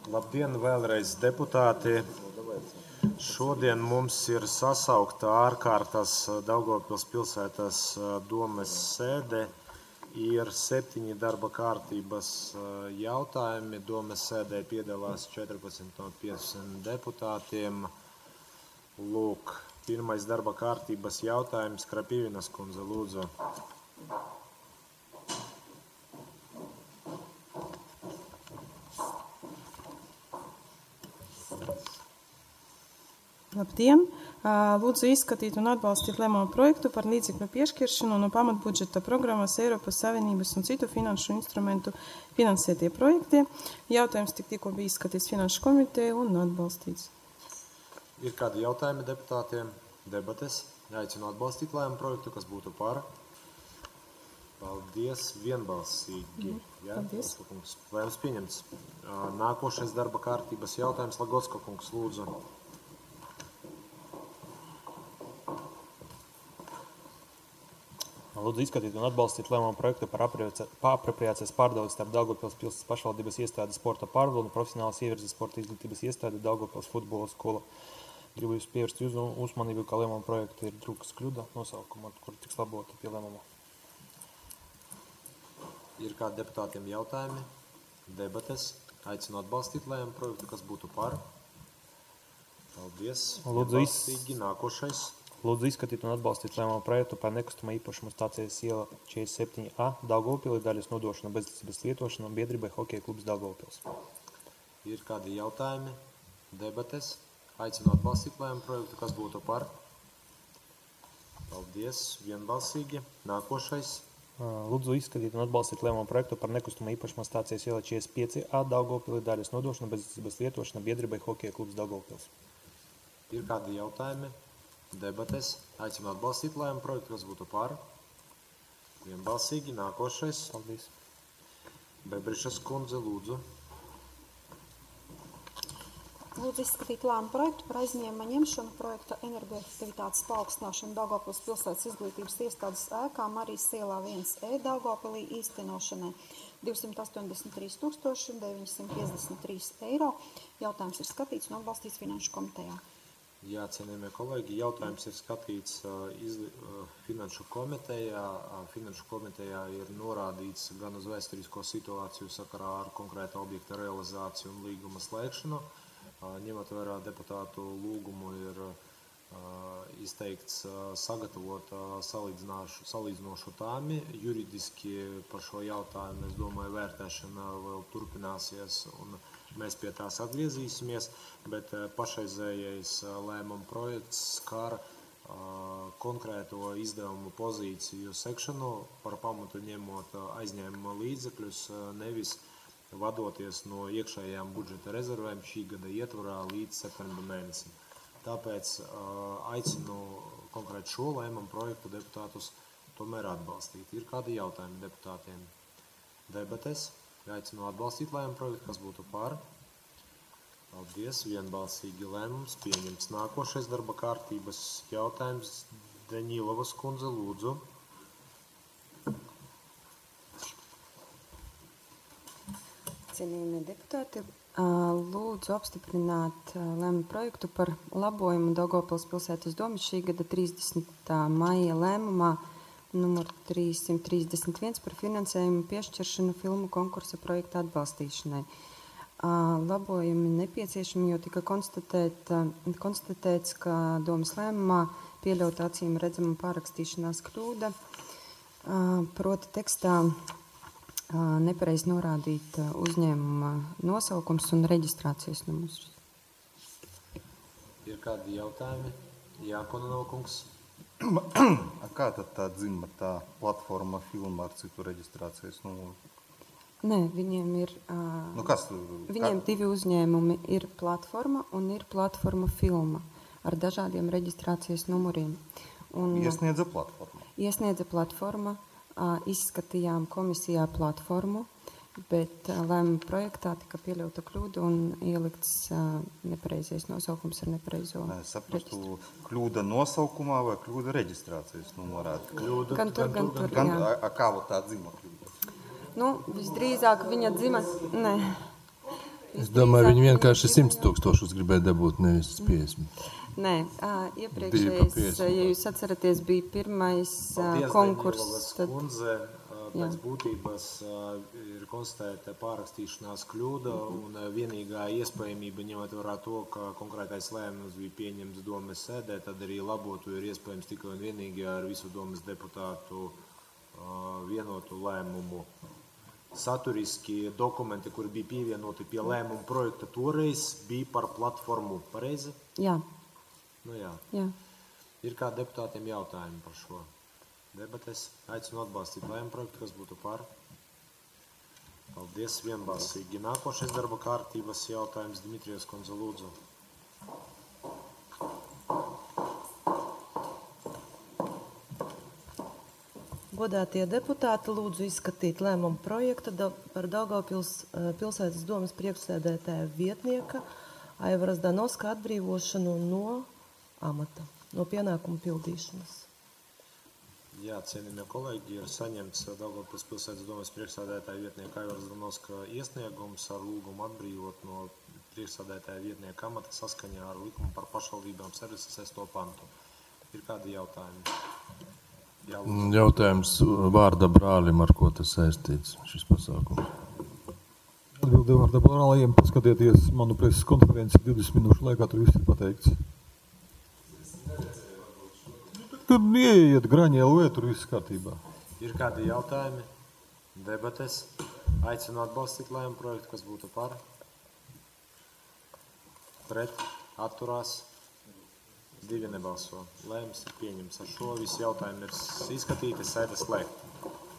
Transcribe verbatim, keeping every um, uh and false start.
Labdien vēlreiz, deputāti! Šodien mums ir sasaukta ārkārtas Daugavpils pilsētas domes sēde. Ir septiņi darba kārtības jautājumi. Domes sēdē piedalās četrpadsmit no piecdesmit deputātiem. Lūk, pirmais darba kārtības jautājums. Krapīvinas kundze, lūdzu. Labdien! Lūdzu izskatīt un atbalstīt lēmumu projektu par līdzekļu piešķiršanu no pamatbudžeta programmas Eiropas Savienības un citu finanšu instrumentu finansētie projekti. Jautājums tik tikko bija izskatīts finanšu komiteja un atbalstīts. Ir kādi jautājumi deputātiem? Debates. Aicinu atbalstīt lēmumu projektu, kas būtu par. Paldies, vienbalsīgi. Mm, Jā, paldies. Lēmums pieņemts. Nākošais darba kārtības jautājums. Lagocka kungs, lūdzu. Lūdzu izskatīt un atbalstīt lēmumu projektu par apropriācijas pārdali starp Daugavpils pilsētas pašvaldības iestādi sporta pārvaldu un profesionālas ievirzes sporta izglītības iestādi Daugavpils futbola skola. Gribu jūs pievērst jūsu uzmanību, ka lēmumu projektu ir drūkas kļūda nosaukuma, kur tiks labota pie lēmuma. Ir kādi deputātiem jautājumi? Debates. Aicinu atbalstīt lēmumu projektu, kas būtu par. Paldies. Lūdzu, vienbalsīgi. Nākošais. Lūdzu izskatīt un atbalstīt lēmumu projektu par nekustamā īpašuma stācijas iela četrdesmit septiņi A Daugavpilī daļas nodošanu bezlīdzības lietošanu biedrībai Hokeja klubs Daugavpils. Ir kādi jautājumi? Debates. Aicinu atbalstīt lēmumu projektu, kas būtu par. Paldies. Vienbalsīgi. Nākošais. Lūdzu izskatīt un atbalstīt lēmumu projektu par nekustamā īpašuma stācijas iela četrdesmit pieci A Daugavpilī daļas nodošanu bezlīdzības lietošanu biedrībai Hokeja klubs Daugavpils. Ir kādi jautājumi? Debates. Aicinu atbalstīt lēmumu projektu, kas būtu par. Vienbalsīgi. Nākošais. Paldies. Bebrišas kundze, lūdzu. Lūdzu izskatīt lēmumu projektu par aizņēmuma ņemšanu projekta energoefektivitātes paaugstināšanu Daugavpils pilsētas izglītības iestādes ēkā Marijas ielā viens E Daugavpilī īstenošanai divsimt astoņdesmit trīs tūkstoši deviņsimt piecdesmit trīs eiro. Jautājums ir skatīts un atbalstīts finanšu komitejā. Jā, cienījamie kolēģi, jautājums ir skatīts uh, izli, uh, finanšu komitejā. Uh, finanšu komitejā ir norādīts gan uz vēsturisko situāciju sakarā ar konkrēta objekta realizāciju un līguma slēgšanu. Uh, ņemot vērā deputātu lūgumu ir uh, izteikts uh, sagatavot uh, salīdzinošu tāmi. Juridiski par šo jautājumu, es domāju, vērtēšana vēl turpināsies un mēs pie tās atgriezīsimies, bet pašreizējais lēmuma projekts skar uh, konkrēto izdevumu pozīciju sekšanu par pamatu ņemot aizņēmuma līdzekļus, nevis vadoties no iekšējām budžeta rezervēm šī gada ietvarā līdz septembra mēnesim. Tāpēc uh, aicinu konkrēt šo lēmumu projektu deputātus tomēr atbalstīt. Ir kādi jautājumi deputātiem? Debates. Aicinu atbalstīt lēmumu projektu, kas būtu par. Paldies, vienbalsīgi lēmums pieņemts. Nākošais darba kārtības jautājums. Deņīlovas kundze, lūdzu. Cienījamie deputāti, lūdzu apstiprināt lēmumu projektu par labojumu Daugavpils pilsētas domas šī gada trīsdesmitā maija lēmumā numur trīssimt trīsdesmit viens par finansējumu piešķiršanu filmu konkursa projekta atbalstīšanai. Labojumi nepieciešami, jo tika konstatēt, konstatēts, ka domas lēmumā pieļauta acīm redzama pārrakstīšanās kļūda. Proti tekstā nepareiz norādīt uzņēmuma nosaukums un reģistrācijas numurs. Ir kādi jautājumi? Jākononov kungs. Kā tad tā dzimta tā platforma filma ar citu reģistrācijas numuru? Nē, viņiem ir nu, kas, viņiem kā? divi uzņēmumi. Ir platforma un ir platforma filma ar dažādiem reģistrācijas numuriem. Un iesniedza platforma. Iesniedza platforma, izskatījām komisijā platformu, bet lēmuma projektā tika pieļauta kļūda un ielikts nepareizais nosaukums ar nepareizo Nē, es saprastu, kļūda nosaukumā vai kļūda reģistrācijas numurā? Kļūda, gan tur, gan tur, gan, jā. A, kā tā dzima kļūda? Nu, visdrīzāk viņa dzima, ne, Es domāju, viņi Drīzāk vienkārši viņi simts grib- tūkstošus gribēja dabūt, nevis piecdesmit. Nē, ā, Bija iepriekšējais, pa piecdesmit. ja jūs atceraties, bija pirmais ā, Paldies, konkurss. Daņilovas Tad, kundze. Uh, Pēc Jā. būtības uh, ir konstatēta pārakstīšanās kļūda, un uh, vienīgā iespējamība, ņemot vērā to, ka konkrētais lēmums bija pieņemts domes sēdē, tad arī labotu ir iespējams tikai un vienīgi ar visu domes deputātu uh, vienotu lēmumu. Saturiski dokumenti, kuri bija pievienoti pie lēmuma projekta toreiz, bija par platformu. Pareizi? jā, Nu jā. jā. Ir kā deputātiem jautājumi par šo debates. Aicinu atbalstīt lēmumu projektu, kas būtu par. Paldies, vienbalsīgi. Nākošais darba kārtības jautājums Dimitrijs Konze, lūdzu. Godātie deputāti, lūdzu izskatīt lēmumu projektu da- par Daugavpils eh, pilsētas domes priekšsēdētāja vietnieka Aivara Zdanovska atbrīvošanu no amata, no pienākumu pildīšanas. Jā, cienījamie kolēģi, ir saņemts Daugavpils pilsētas domes priekšsēdētāja vietnieka Aivara Zdanovska iesniegums ar lūgumu atbrīvot no priekšsēdētāja vietnieka amata saskaņā ar likumu par pašvaldībām servisa sesto pantu. Ir kādi jautājumi? Jā, lūdzu. Jautājums vārda brālim, ar ko tas saistīts, šis pasākums. Atbildi vārdā brālējiem, paskatieties manu preses konferenci divdesmit minūšu laikā, tur viss ir pateikts. Tur ieiet Graņa L V, tur viss kārtībā. Ir kādi jautājumi? Debates? Aicinu atbalstīt lēmumu projektu, kas būtu par. Pret, atturās. Divi nebalso. Lēmums ir pieņemts. Ar šo visi jautājumi ir izskatīti, sēde slēgta.